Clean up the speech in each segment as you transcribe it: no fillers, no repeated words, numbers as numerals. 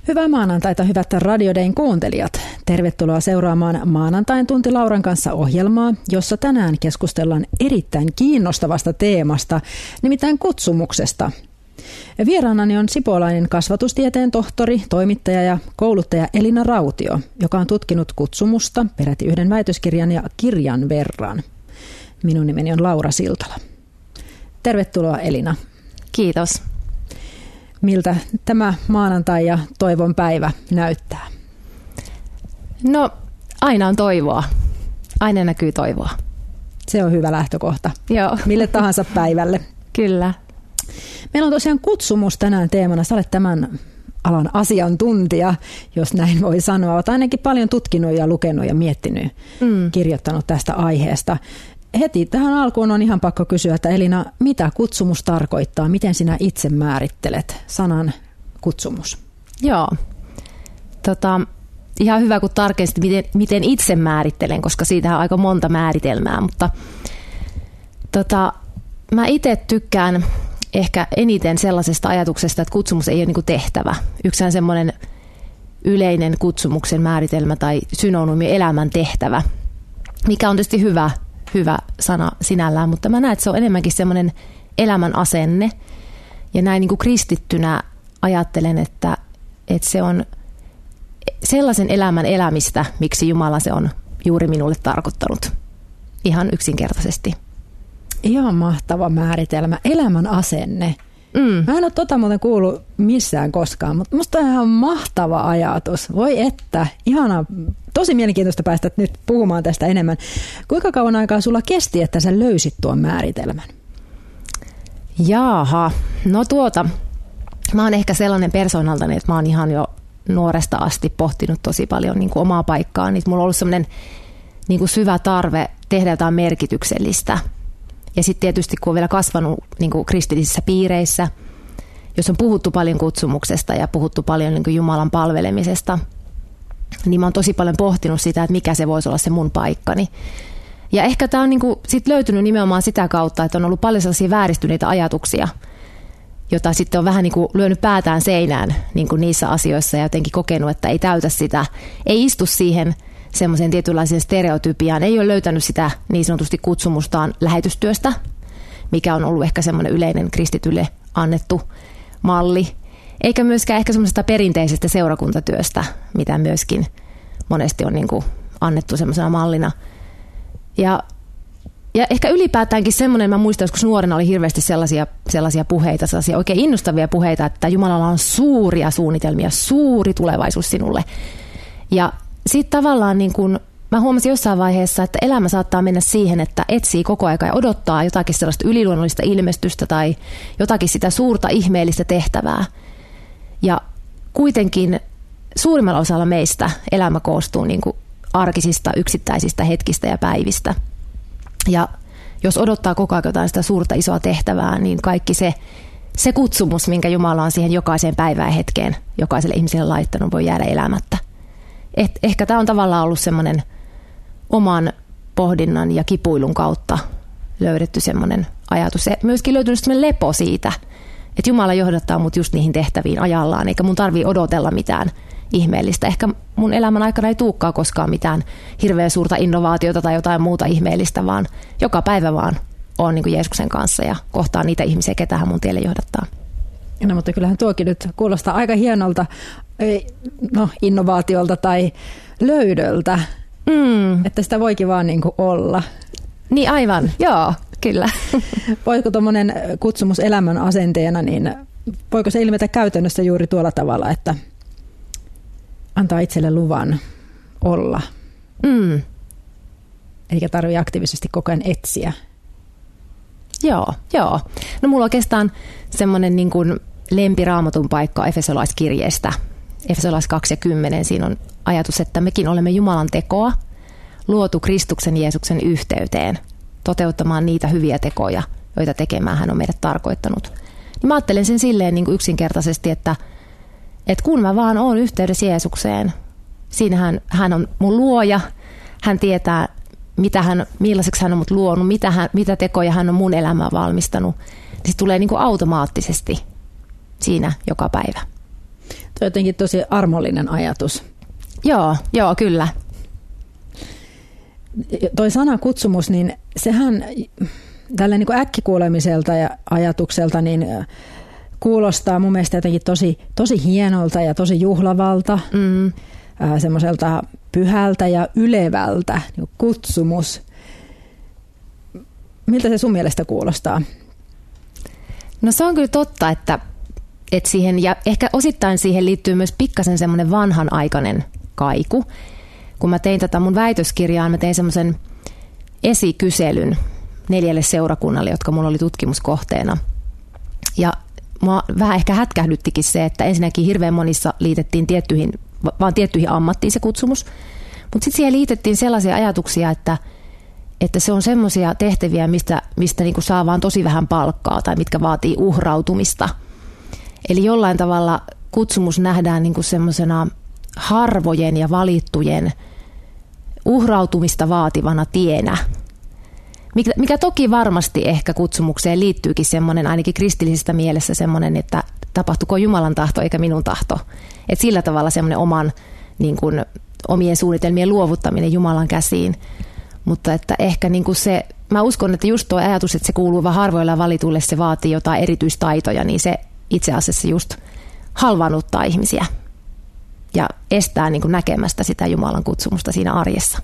Hyvää maanantaita, hyvät Radio Dayn kuuntelijat. Tervetuloa seuraamaan Maanantain tunti Lauran kanssa -ohjelmaa, jossa tänään keskustellaan erittäin kiinnostavasta teemasta, nimittäin kutsumuksesta. Vieraanani on sipoolainen kasvatustieteen tohtori, toimittaja ja kouluttaja Elina Rautio, joka on tutkinut kutsumusta peräti yhden väitöskirjan ja kirjan verran. Minun nimeni on Laura Siltala. Tervetuloa, Elina. Kiitos. Miltä tämä maanantai ja toivon päivä näyttää? No, aina on toivoa. Aina näkyy toivoa. Se on hyvä lähtökohta. Joo. Mille tahansa päivälle. Kyllä. Meillä on tosiaan kutsumus tänään teemana. Sä olet tämän alan asiantuntija, jos näin voi sanoa. Olet ainakin paljon tutkinut ja lukenut ja miettinyt, kirjoittanut tästä aiheesta. Heti tähän alkuun on ihan pakko kysyä, että Elina, mitä kutsumus tarkoittaa? Miten sinä itse määrittelet sanan kutsumus? Joo. Ihan hyvä, kun tarkensit, miten itse määrittelen, koska siitä on aika monta määritelmää. Mutta mä itse tykkään ehkä eniten sellaisesta ajatuksesta, että kutsumus ei ole niin kuin tehtävä. Yksään semmoinen yleinen kutsumuksen määritelmä tai synonyymi elämän tehtävä, mikä on tietysti hyvä sana sinällään, mutta mä näen, että se on enemmänkin semmoinen elämän asenne. Ja näin niin kuin kristittynä ajattelen, että se on sellaisen elämän elämistä, miksi Jumala se on juuri minulle tarkoittanut. Ihan yksinkertaisesti. Ihan mahtava määritelmä. Elämän asenne. Mä en ole muuten kuullut missään koskaan, mutta musta on ihan mahtava ajatus. Voi että, ihana, tosi mielenkiintoista päästä nyt puhumaan tästä enemmän. Kuinka kauan aikaa sulla kesti, että sä löysit tuon määritelmän? Jaaha, no mä oon ehkä sellainen persoonaltani, että mä oon ihan jo nuoresta asti pohtinut tosi paljon niin kuin omaa paikkaa. Niin mulla on ollut sellainen niin kuin syvä tarve tehdä jotain merkityksellistä. Ja sitten tietysti, kun on vielä kasvanut niin kuin kristillisissä piireissä, jos on puhuttu paljon kutsumuksesta ja puhuttu paljon niin kuin Jumalan palvelemisesta, niin mä oon tosi paljon pohtinut sitä, että mikä se voisi olla se mun paikkani. Ja ehkä tämä on niin kuin sit löytynyt nimenomaan sitä kautta, että on ollut paljon sellaisia vääristyneitä ajatuksia, jota sitten on vähän niin kuin lyönyt päätään seinään niin kuin niissä asioissa ja jotenkin kokenut, että ei täytä sitä, ei istu siihen semmoisen tietynlaisen stereotypiaan, ei ole löytänyt sitä niin sanotusti kutsumustaan lähetystyöstä, mikä on ollut ehkä semmoinen yleinen kristitylle annettu malli, eikä myöskään ehkä semmoisesta perinteisestä seurakuntatyöstä, mitä myöskin monesti on niin kuin annettu semmoisena mallina. Ja ehkä ylipäätäänkin semmoinen, mä muistan, joskus nuorena oli hirveästi sellaisia puheita, sellaisia oikein innostavia puheita, että Jumalalla on suuria suunnitelmia, suuri tulevaisuus sinulle. Ja sitten tavallaan niin kun mä huomasin jossain vaiheessa, että elämä saattaa mennä siihen, että etsii koko ajan ja odottaa jotakin sellaista yliluonnollista ilmestystä tai jotakin sitä suurta ihmeellistä tehtävää. Ja kuitenkin suurimmalla osalla meistä elämä koostuu niin kuin arkisista, yksittäisistä hetkistä ja päivistä. Ja jos odottaa koko ajan jotain sitä suurta isoa tehtävää, niin kaikki se kutsumus, minkä Jumala on siihen jokaiseen päivään ja hetkeen jokaiselle ihmiselle laittanut, voi jäädä elämättä. Ehkä tämä on tavallaan ollut semmoinen oman pohdinnan ja kipuilun kautta löydetty semmoinen ajatus. Ja myöskin löytynyt semmoinen lepo siitä, että Jumala johdattaa mut just niihin tehtäviin ajallaan, eikä mun tarvitse odotella mitään ihmeellistä. Ehkä mun elämän aikana ei tulekaan koskaan mitään hirveän suurta innovaatiota tai jotain muuta ihmeellistä, vaan joka päivä vaan on niin kuin Jeesuksen kanssa ja kohtaa niitä ihmisiä, ketä hän mun tielle johdattaa. No, mutta kyllähän tuokin nyt kuulostaa aika hienolta innovaatiolta tai löydöltä, että sitä voikin vaan niin kuin olla. Niin aivan, joo, kyllä. Voiko tuommoinen kutsumus elämän asenteena, niin voiko se ilmetä käytännössä juuri tuolla tavalla, että antaa itselle luvan olla, eikä tarvitse aktiivisesti koko ajan etsiä? Joo. No mulla oikeastaan semmoinen niin kuin lempiraamatun paikka Efesolaiskirjeestä. Efesolais 2:10, siinä on ajatus, että mekin olemme Jumalan tekoa, luotu Kristuksen Jeesuksen yhteyteen, toteuttamaan niitä hyviä tekoja, joita tekemään hän on meidät tarkoittanut. Niin mä ajattelen sen silleen niin kuin yksinkertaisesti, että kun mä vaan oon yhteydessä Jeesukseen, siinähän hän on mun luoja, hän tietää, millaiseksi hän on mut luonut, mitä tekoja hän on mun elämään valmistanut, niin se tulee niin kuin automaattisesti siinä joka päivä. Tuo on jotenkin tosi armollinen ajatus. Joo, kyllä. Toi sana kutsumus, niin sehän tällä niin kuin äkkikuulemiselta ja ajatukselta niin kuulostaa mun mielestä jotenkin tosi hienolta ja tosi juhlavalta, semmoiselta pyhältä ja ylevältä, niin kutsumus. Miltä se sun mielestä kuulostaa? No se on kyllä totta, että siihen, ja ehkä osittain siihen liittyy myös pikkasen semmoinen vanhanaikainen kaiku. Kun mä tein tätä mun väitöskirjaa, mä tein semmoisen esikyselyn 4 seurakunnalle, jotka mulla oli tutkimuskohteena. Ja mua vähän ehkä hätkähdyttikin se, että ensinnäkin hirveän monissa liitettiin vaan tiettyihin ammattiin se kutsumus. Mutta sitten siihen liitettiin sellaisia ajatuksia, että se on semmoisia tehtäviä, mistä niinku saa vaan tosi vähän palkkaa tai mitkä vaatii uhrautumista. Eli jollain tavalla kutsumus nähdään niinku semmoisena harvojen ja valittujen uhrautumista vaativana tienä. Mikä toki varmasti ehkä kutsumukseen liittyykin semmoinen, ainakin kristillisestä mielessä semmoinen, että tapahtuko Jumalan tahto eikä minun tahto. Että sillä tavalla semmoinen niin kuin, omien suunnitelmien luovuttaminen Jumalan käsiin. Mutta että ehkä niin kuin se, mä uskon, että just tuo ajatus, että se kuuluu vaan harvoilla ja valituille, se vaatii jotain erityistaitoja, niin se itse asiassa just halvaannuttaa ihmisiä ja estää niin kuin näkemästä sitä Jumalan kutsumusta siinä arjessa.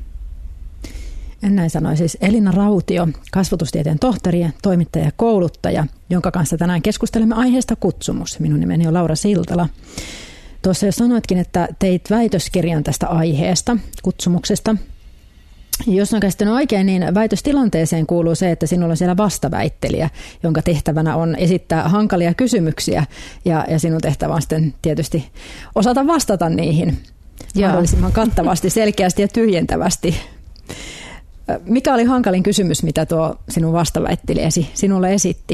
En näin sanoi siis Elina Rautio, kasvatustieteen tohtori, toimittaja ja kouluttaja, jonka kanssa tänään keskustelemme aiheesta kutsumus. Minun nimeni on Laura Siltala. Tuossa jo sanoitkin, että teit väitöskirjan tästä aiheesta, kutsumuksesta. Jos on käsittänyt oikein, niin väitöstilanteeseen kuuluu se, että sinulla on siellä vastaväittelijä, jonka tehtävänä on esittää hankalia kysymyksiä ja sinun tehtävä on sitten tietysti osata vastata niihin mahdollisimman kattavasti, selkeästi ja tyhjentävästi. Mikä oli hankalin kysymys, mitä tuo sinun vastaväittelijäsi sinulle esitti?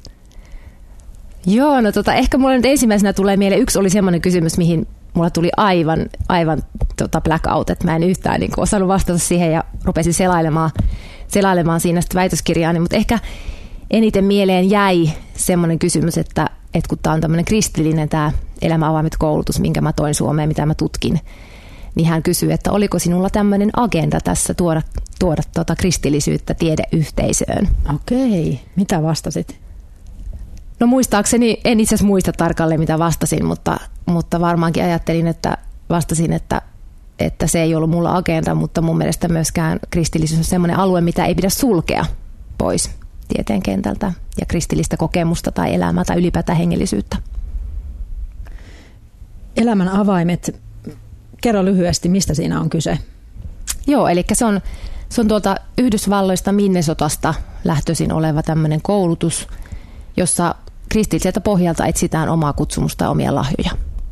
Joo, no ehkä mulle nyt ensimmäisenä tulee mieleen, yksi oli semmoinen kysymys, mihin mulla tuli aivan blackout, että mä en yhtään niin kuin osannut vastata siihen ja rupesin selailemaan siinä sitä väitöskirjaani, mutta ehkä eniten mieleen jäi semmoinen kysymys, että kun tämä on tämmöinen kristillinen tämä elämäavaimet-koulutus, minkä mä toin Suomeen, mitä mä tutkin, niin hän kysyi, että oliko sinulla tämmöinen agenda tässä tuoda kristillisyyttä tiedeyhteisöön. Okei, mitä vastasit? No muistaakseni, en itse asiassa muista tarkalleen mitä vastasin, mutta varmaankin ajattelin, että vastasin, että se ei ollut mulla agenda, mutta mun mielestä myöskään kristillisyys on semmoinen alue, mitä ei pidä sulkea pois tieteen kentältä ja kristillistä kokemusta tai elämää tai ylipäätään hengellisyyttä. Elämän avaimet. Kerro lyhyesti, mistä siinä on kyse? Joo, eli se on tuolta Yhdysvalloista Minnesotasta lähtöisin oleva tämmöinen koulutus, jossa kristilliseltä pohjalta etsitään omaa kutsumusta ja omia lahjoja.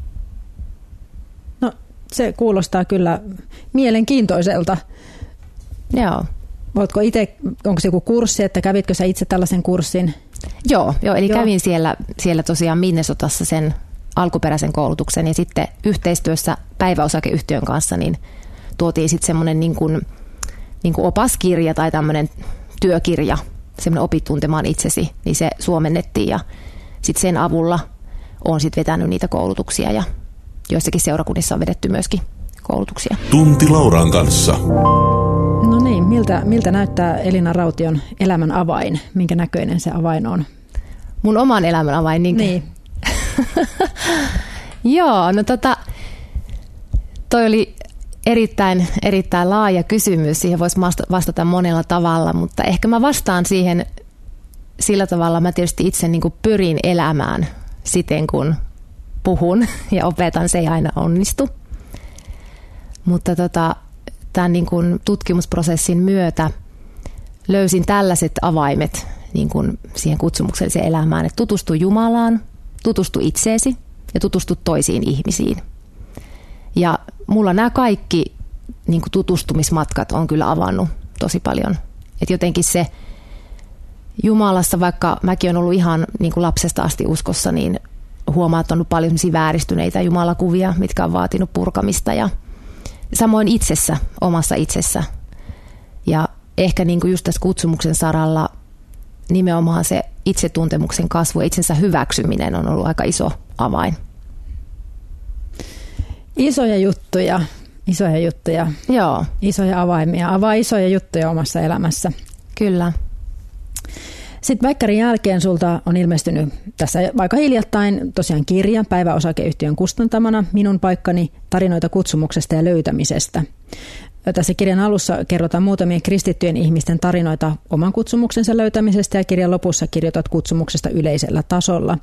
No, se kuulostaa kyllä mielenkiintoiselta. Joo. Onko se joku kurssi, että kävitkö sä itse tällaisen kurssin? Joo, eli kävin siellä tosiaan Minnesotassa sen alkuperäisen koulutuksen ja sitten yhteistyössä päiväosakeyhtiön kanssa niin tuotiin sitten semmoinen niin kuin opaskirja tai tämmöinen työkirja, semmoinen opit tuntemaan itsesi, niin se suomennettiin ja sitten sen avulla olen sitten vetänyt niitä koulutuksia ja joissakin seurakunnissa on vedetty myöskin koulutuksia. Tunti Lauran kanssa. No niin, miltä näyttää Elina Raution elämän avain? Minkä näköinen se avain on? Mun oman elämän avain? Niin. Joo, no toi oli erittäin laaja kysymys. Siihen voisi vastata monella tavalla, mutta ehkä mä vastaan siihen sillä tavalla. Mä tietysti itse niin kuin pyrin elämään siten, kun puhun ja opetan. Se ei aina onnistu. Mutta tämän niin kuin tutkimusprosessin myötä löysin tällaiset avaimet niin kuin siihen kutsumukselliseen elämään, että tutustu Jumalaan, tutustu itseesi ja tutustu toisiin ihmisiin. Ja mulla nämä kaikki niin kuin tutustumismatkat on kyllä avannut tosi paljon. Että jotenkin se Jumalassa, vaikka mäkin olen ollut ihan niin kuin lapsesta asti uskossa, niin huomaa, että on ollut paljon vääristyneitä jumalakuvia, mitkä on vaatinut purkamista ja samoin omassa itsessä. Ja ehkä niin kuin just tässä kutsumuksen saralla nimenomaan se itsetuntemuksen kasvu ja itsensä hyväksyminen on ollut aika iso avain. Isoja juttuja. Joo. Isoja avaimia. Avaa isoja juttuja omassa elämässä. Kyllä. Sitten Väikkärin jälkeen sulta on ilmestynyt tässä aika hiljattain tosiaan kirja Päiväosakeyhtiön kustantamana Minun paikkani, tarinoita kutsumuksesta ja löytämisestä. Tässä kirjan alussa kerrotaan muutamien kristittyjen ihmisten tarinoita oman kutsumuksensa löytämisestä ja kirjan lopussa kirjoitat kutsumuksesta yleisellä tasolla.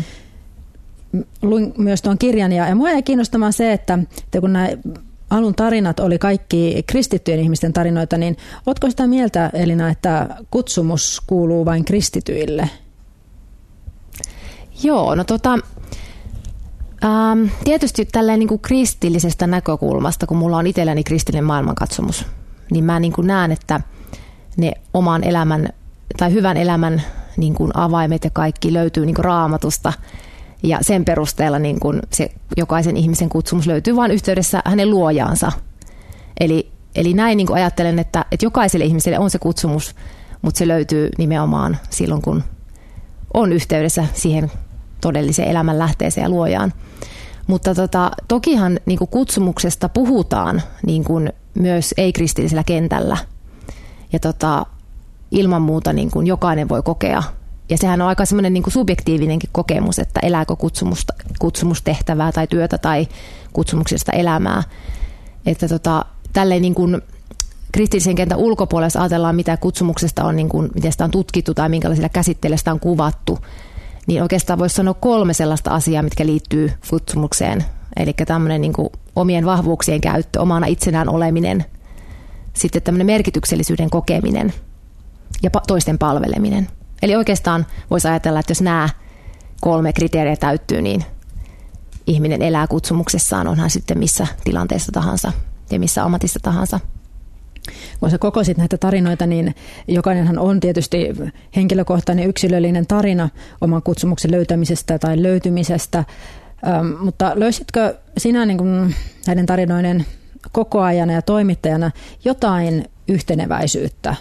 Luin myös tuon kirjan ja mua jäi kiinnostamaan se, että kun nämä alun tarinat oli kaikki kristittyjen ihmisten tarinoita, niin ootko sitä mieltä, Elina, että kutsumus kuuluu vain kristityille? Joo, no tietysti tälleen niin kuin kristillisestä näkökulmasta, kun mulla on itselläni kristillinen maailmankatsomus, niin mä niin kuin näen, että ne oman elämän tai hyvän elämän niin kuin avaimet ja kaikki löytyy niin kuin Raamatusta. Ja sen perusteella niin kun se jokaisen ihmisen kutsumus löytyy vain yhteydessä hänen luojaansa. Eli näin niin kun ajattelen, että jokaiselle ihmiselle on se kutsumus, mutta se löytyy nimenomaan silloin, kun on yhteydessä siihen todelliseen elämän lähteeseen ja luojaan. Mutta tokihan niin kun kutsumuksesta puhutaan niin kun myös ei-kristillisellä kentällä. Ja ilman muuta niin kun jokainen voi kokea. Ja sehän on aika semmoinen niin kuin subjektiivinenkin kokemus, että elääkö kutsumustehtävää tai työtä tai kutsumuksesta elämää. Että tälleen niin kuin kristillisen kentän ulkopuolella ajatellaan, mitä kutsumuksesta on, niin kuin, miten sitä on tutkittu tai minkälaisilla käsitteillä sitä on kuvattu, niin oikeastaan voisi sanoa 3 sellaista asiaa, mitkä liittyy kutsumukseen. Eli tämmöinen niin kuin omien vahvuuksien käyttö, omana itsenään oleminen, sitten tämmöinen merkityksellisyyden kokeminen ja toisten palveleminen. Eli oikeastaan voisi ajatella, että jos nämä 3 kriteeriä täyttyy, niin ihminen elää kutsumuksessaan, onhan sitten missä tilanteessa tahansa ja missä ammatissa tahansa. Kun sä kokosit näitä tarinoita, niin jokainenhan on tietysti henkilökohtainen yksilöllinen tarina oman kutsumuksen löytämisestä tai löytymisestä, mutta löysitkö sinä niin kuin näiden tarinoiden kokoajana ja toimittajana jotain yhteneväisyyttä?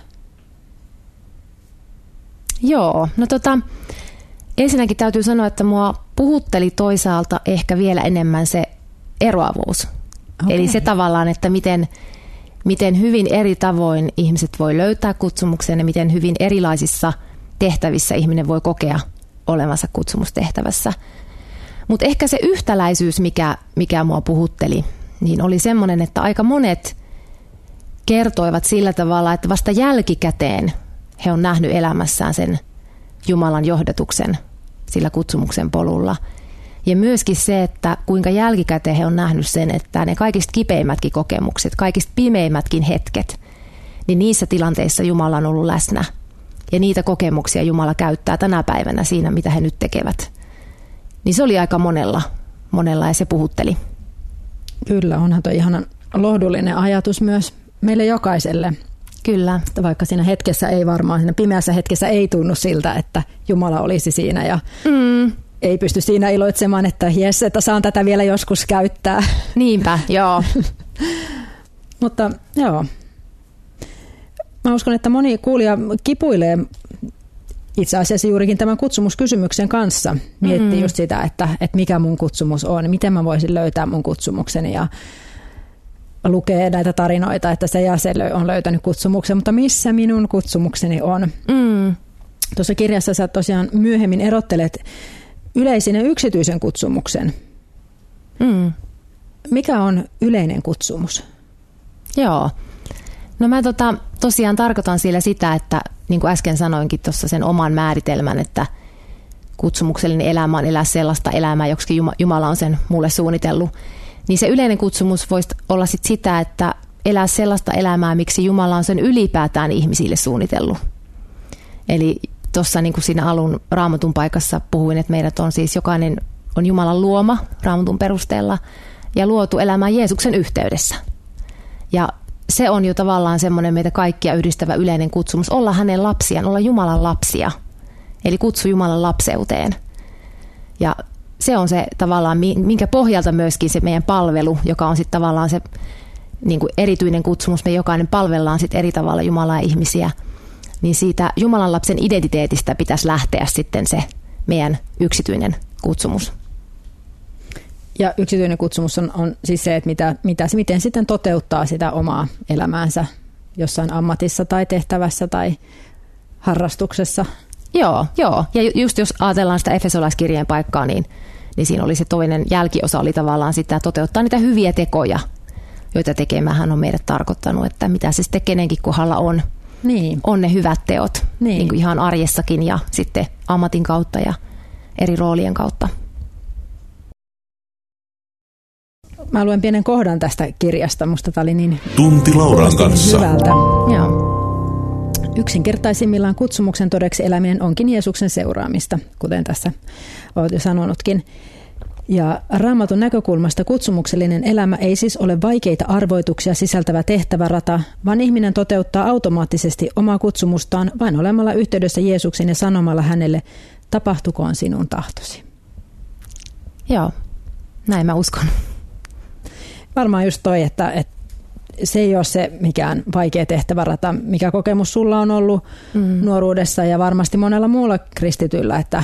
Joo, no ensinnäkin täytyy sanoa, että mua puhutteli toisaalta ehkä vielä enemmän se eroavuus. Okay. Eli se tavallaan, että miten hyvin eri tavoin ihmiset voi löytää kutsumuksen ja miten hyvin erilaisissa tehtävissä ihminen voi kokea olevansa kutsumustehtävässä. Mutta ehkä se yhtäläisyys, mikä mua puhutteli, niin oli semmoinen, että aika monet kertoivat sillä tavalla, että vasta jälkikäteen he on nähnyt elämässään sen Jumalan johdatuksen sillä kutsumuksen polulla. Ja myöskin se, että kuinka jälkikäteen he on nähnyt sen, että ne kaikista kipeimmätkin kokemukset, kaikista pimeimmätkin hetket, niin niissä tilanteissa Jumala on ollut läsnä. Ja niitä kokemuksia Jumala käyttää tänä päivänä siinä, mitä he nyt tekevät. Niin se oli aika monella ja se puhutteli. Kyllä, onhan tuo ihanan lohdullinen ajatus myös meille jokaiselle. Kyllä. Vaikka siinä hetkessä ei varmaan, siinä pimeässä hetkessä ei tunnu siltä, että Jumala olisi siinä ja ei pysty siinä iloitsemaan, että jes, että saan tätä vielä joskus käyttää. Niinpä, joo. Mutta joo, mä uskon, että moni kuulija kipuilee itse asiassa juurikin tämän kutsumuskysymyksen kanssa. Miettii just sitä, että mikä mun kutsumus on, miten mä voisin löytää mun kutsumukseni ja lukee näitä tarinoita, että se ja se on löytänyt kutsumuksen, mutta missä minun kutsumukseni on? Tuossa kirjassa sä tosiaan myöhemmin erottelet yleisen ja yksityisen kutsumuksen. Mikä on yleinen kutsumus? Joo. No mä tosiaan tarkoitan siellä sitä, että niin kuin äsken sanoinkin tuossa sen oman määritelmän, että kutsumuksellinen elämä on elää sellaista elämää, joksikin Jumala on sen mulle suunnitellut. Niin se yleinen kutsumus voisi olla sit sitä, että elää sellaista elämää, miksi Jumala on sen ylipäätään ihmisille suunnitellut. Eli tuossa niin kuin siinä alun Raamatun paikassa puhuin, että meidät on siis jokainen on Jumalan luoma Raamatun perusteella ja luotu elämään Jeesuksen yhteydessä. Ja se on jo tavallaan semmoinen meitä kaikkia yhdistävä yleinen kutsumus, olla hänen lapsiaan, olla Jumalan lapsia. Eli kutsu Jumalan lapseuteen. Ja se on se tavallaan, minkä pohjalta myöskin se meidän palvelu, joka on sitten tavallaan se niin kuin erityinen kutsumus, me jokainen palvellaan sitten eri tavalla Jumalaa ja ihmisiä, niin siitä Jumalan lapsen identiteetistä pitäisi lähteä sitten se meidän yksityinen kutsumus. Ja yksityinen kutsumus on siis se, että miten sitten toteuttaa sitä omaa elämäänsä jossain ammatissa tai tehtävässä tai harrastuksessa. Joo. Ja just jos ajatellaan sitä Efesolaiskirjeen paikkaa, niin siinä oli se toinen jälkiosa oli tavallaan sitä toteuttaa niitä hyviä tekoja, joita tekemään hän on meidät tarkoittanut, että mitä se sitten kenenkin kohdalla on. Niin. On ne hyvät teot, niin kuin ihan arjessakin ja sitten ammatin kautta ja eri roolien kautta. Mä luen pienen kohdan tästä kirjasta. Musta tää oli niin Tunti Lauran kanssa. Hyvältä. Joo. Yksinkertaisimmillaan kutsumuksen todeksi eläminen onkin Jeesuksen seuraamista, kuten tässä olet jo sanonutkin. Ja Raamatun näkökulmasta kutsumuksellinen elämä ei siis ole vaikeita arvoituksia sisältävä tehtävärata, vaan ihminen toteuttaa automaattisesti omaa kutsumustaan vain olemalla yhteydessä Jeesuksen ja sanomalla hänelle, tapahtukoon sinun tahtosi. Joo, näin mä uskon. Varmaan just toi, että se ei ole se mikään vaikea tehtävärata, mikä kokemus sulla on ollut nuoruudessa ja varmasti monella muulla kristityllä, että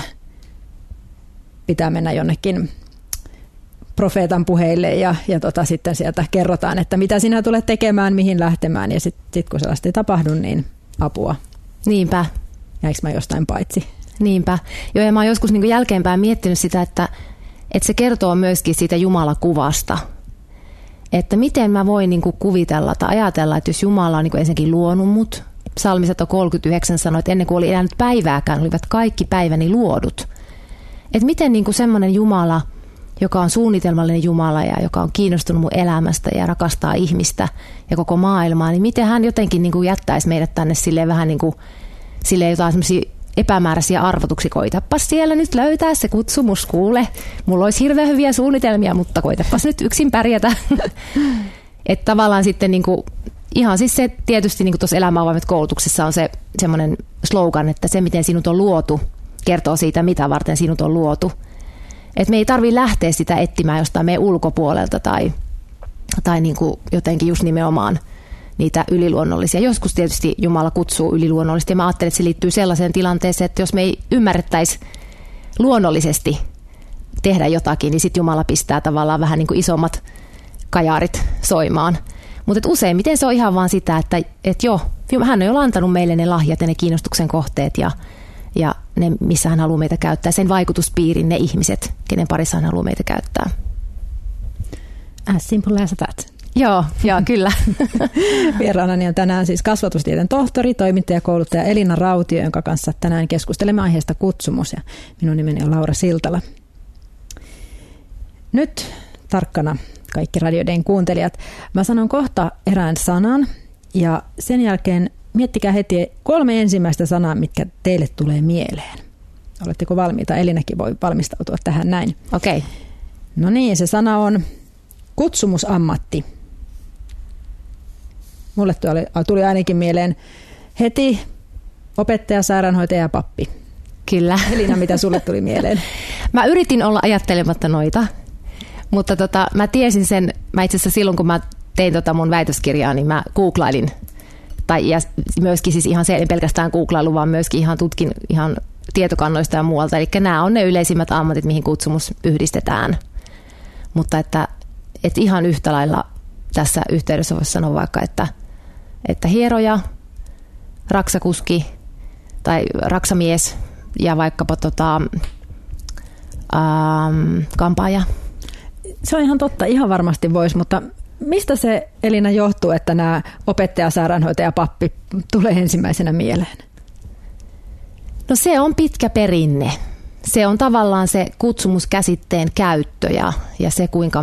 pitää mennä jonnekin profeetan puheille ja sitten sieltä kerrotaan, että mitä sinä tulet tekemään, mihin lähtemään ja sitten kun sellaista ei tapahdu, niin apua. Niinpä. Jäikö mä jostain paitsi? Niinpä. Joo, ja mä oon joskus niin jälkeenpäin miettinyt sitä, että se kertoo myöskin siitä Jumalakuvasta. Että miten mä voin niin kuin kuvitella tai ajatella, että jos Jumala on niin kuin ensinnäkin luonut mut, Psalmi 139 sanoi, että ennen kuin oli elänyt päivääkään, olivat kaikki päiväni luodut. Että miten niin kuin semmoinen Jumala, joka on suunnitelmallinen Jumala ja joka on kiinnostunut mun elämästä ja rakastaa ihmistä ja koko maailmaa, niin miten hän jotenkin niin kuin jättäisi meidät tänne silleen vähän niin kuin silleen jotain semmoisia epämääräisiä arvotuksia. Koitapas siellä nyt löytää se kutsumus, kuule. Mulla olisi hirveän hyviä suunnitelmia, mutta koitapas nyt yksin pärjätä. Että tavallaan sitten niin kuin, ihan siis se tietysti niin kuin tuossa elämäavaimet koulutuksessa on se semmoinen slogan, että se miten sinut on luotu kertoo siitä, mitä varten sinut on luotu. Että me ei tarvitse lähteä sitä etsimään jostain meidän ulkopuolelta tai niin kuin jotenkin just nimenomaan niitä yliluonnollisia. Joskus tietysti Jumala kutsuu yliluonnollisesti ja mä ajattelen, että se liittyy sellaiseen tilanteeseen, että jos me ei ymmärrettäisi luonnollisesti tehdä jotakin, niin sitten Jumala pistää tavallaan vähän niin kuin isommat kajarit soimaan. Mutta useimmiten se on ihan vaan sitä, että joo, hän on jo antanut meille ne lahjat ja ne kiinnostuksen kohteet ja ne, missä hän haluaa meitä käyttää, sen vaikutuspiirin, ne ihmiset, kenen parissa hän haluaa meitä käyttää. As simple as that. Joo, kyllä. Vieraanani on tänään siis kasvatustieteen tohtori, toimittaja, kouluttaja Elina Rautio, jonka kanssa tänään keskustelemme aiheesta kutsumus. Ja minun nimeni on Laura Siltala. Nyt tarkkana kaikki radioiden kuuntelijat. Mä sanon kohta erään sanan ja sen jälkeen miettikää heti 3 ensimmäistä sanaa, mitkä teille tulee mieleen. Oletteko valmiita? Elinäkin voi valmistautua tähän näin. Okei. No niin, se sana on kutsumusammatti. Mulle tuli ainakin mieleen heti opettaja, sairaanhoitaja ja pappi. Kyllä. Elina, mitä sulle tuli mieleen? Mä yritin olla ajattelematta noita, mutta mä tiesin sen, mä itse asiassa silloin kun mä tein mun väitöskirjaa, niin mä googlailin, ja myöskin siis ihan se, en pelkästään googlailu, vaan myöskin ihan tutkin ihan tietokannoista ja muualta. Eli nämä on ne yleisimmät ammatit, mihin kutsumus yhdistetään. Mutta että ihan yhtä lailla tässä yhteydessä voisi sanoa vaikka, että hieroja, raksakuski tai raksamies ja vaikkapa kampaaja. Se on ihan totta, ihan varmasti voisi, mutta mistä se, Elina, johtuu, että nämä opettaja, sairaanhoitaja ja pappi tulee ensimmäisenä mieleen? No se on pitkä perinne. Se on tavallaan se kutsumuskäsitteen käyttö ja se, kuinka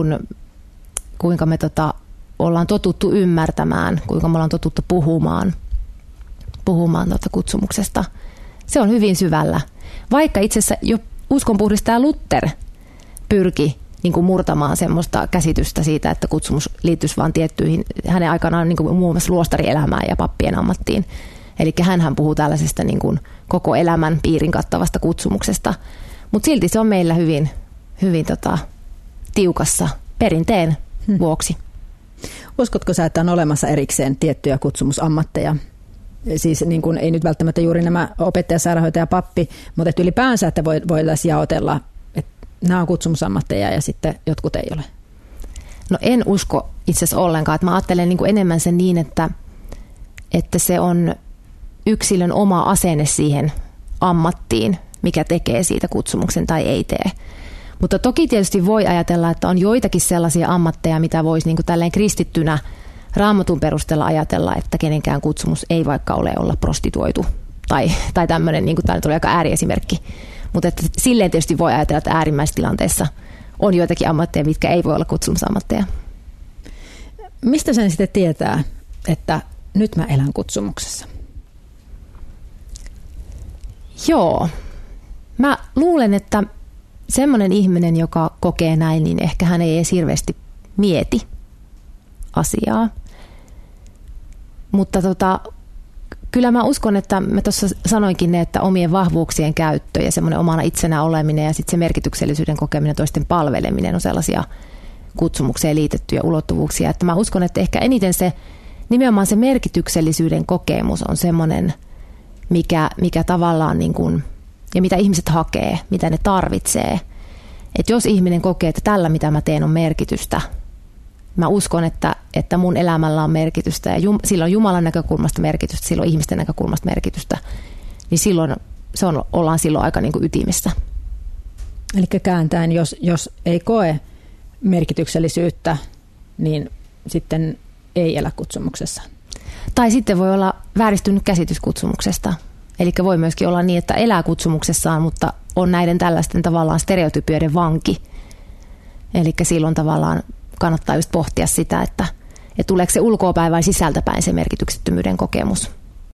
me ollaan totuttu ymmärtämään, kuinka me ollaan totuttu puhumaan kutsumuksesta. Se on hyvin syvällä. Vaikka itse asiassa jo uskonpuhdistaja Luther pyrki niin kuin murtamaan semmoista käsitystä siitä, että kutsumus liittyisi vain tiettyihin, hänen aikanaan niin kuin muun muassa luostarielämään ja pappien ammattiin. Eli hänhän puhuu tällaisesta niin kuin koko elämän piirin kattavasta kutsumuksesta. Mutta silti se on meillä hyvin tiukassa perinteen vuoksi. Uskotko sä, että on olemassa erikseen tiettyjä kutsumusammatteja? Siis niin kuin, ei nyt välttämättä juuri nämä opettaja, sairaanhoitaja ja pappi, mutta että ylipäänsä, että voitaisiin jaotella, että nämä on kutsumusammatteja ja sitten jotkut ei ole? No en usko itse asiassa ollenkaan. Että mä ajattelen niin kuin enemmän sen niin, että se on yksilön oma asenne siihen ammattiin, mikä tekee siitä kutsumuksen tai ei tee. Mutta toki tietysti voi ajatella, että on joitakin sellaisia ammatteja, mitä voisi niin kuin tälleen kristittynä Raamatun perusteella ajatella, että kenenkään kutsumus ei vaikka ole olla prostituoitu tai tämmöinen, niin kuin tämä nyt oli aika ääriesimerkki. Mutta että silleen tietysti voi ajatella, että äärimmäisessä tilanteessa on joitakin ammatteja, mitkä ei voi olla kutsumusammatteja. Mistä sen sitten tietää, että nyt mä elän kutsumuksessa? Joo. Mä luulen, että semmoinen ihminen, joka kokee näin, niin ehkä hän ei edes hirveästi mieti asiaa. Mutta kyllä mä uskon, että mä tuossa sanoinkin ne, että omien vahvuuksien käyttö ja semmoinen omana itsenä oleminen ja sitten se merkityksellisyyden kokeminen, toisten palveleminen on sellaisia kutsumukseen liitettyjä ulottuvuuksia. Että mä uskon, että ehkä eniten nimenomaan se merkityksellisyyden kokemus on semmoinen, mikä tavallaan niin kuin, ja mitä ihmiset hakee, mitä ne tarvitsee. Että jos ihminen kokee, että tällä mitä mä teen on merkitystä, mä uskon, että mun elämällä on merkitystä ja sillä on Jumalan näkökulmasta merkitystä, sillä on ihmisten näkökulmasta merkitystä, niin silloin ollaan silloin aika niin kuin ytimessä. Eli kääntäen, jos ei koe merkityksellisyyttä, niin sitten ei elä kutsumuksessa. Tai sitten voi olla vääristynyt käsitys kutsumuksesta. Eli voi myöskin olla niin, että elää kutsumuksessaan, mutta on näiden tällaisten tavallaan stereotypioiden vanki. Eli silloin tavallaan kannattaa just pohtia sitä, että tuleeko se ulkoapäin vai sisältäpäin se merkityksettömyyden kokemus.